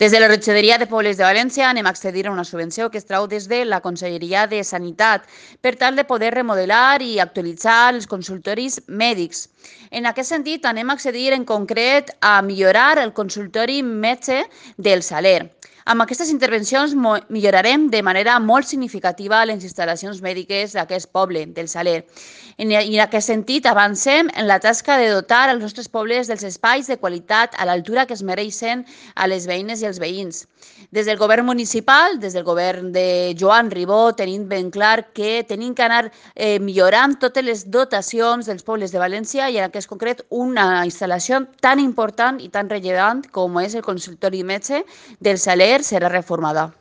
Des de la regidoria de Pobles de València anem a accedir a una subvenció que es trau des de la Conselleria de Sanitat per tal de poder remodelar i actualitzar els consultoris mèdics. En aquest sentit, anem a accedir en concret a millorar el consultori metge del Saler. Amb aquestes intervencions millorarem de manera molt significativa les instal·lacions mèdiques d'aquest poble, del Saler. I en aquest sentit avancem en la tasca de dotar els nostres pobles dels espais de qualitat a l'altura que es mereixen a les veïnes i els veïns. Des del govern municipal, des del govern de Joan Ribó, tenim ben clar que tenim que anar millorant totes les dotacions dels pobles de València i en aquest concret una instal·lació tan important i tan rellevant com és el consultori metge del Saler serà reformada.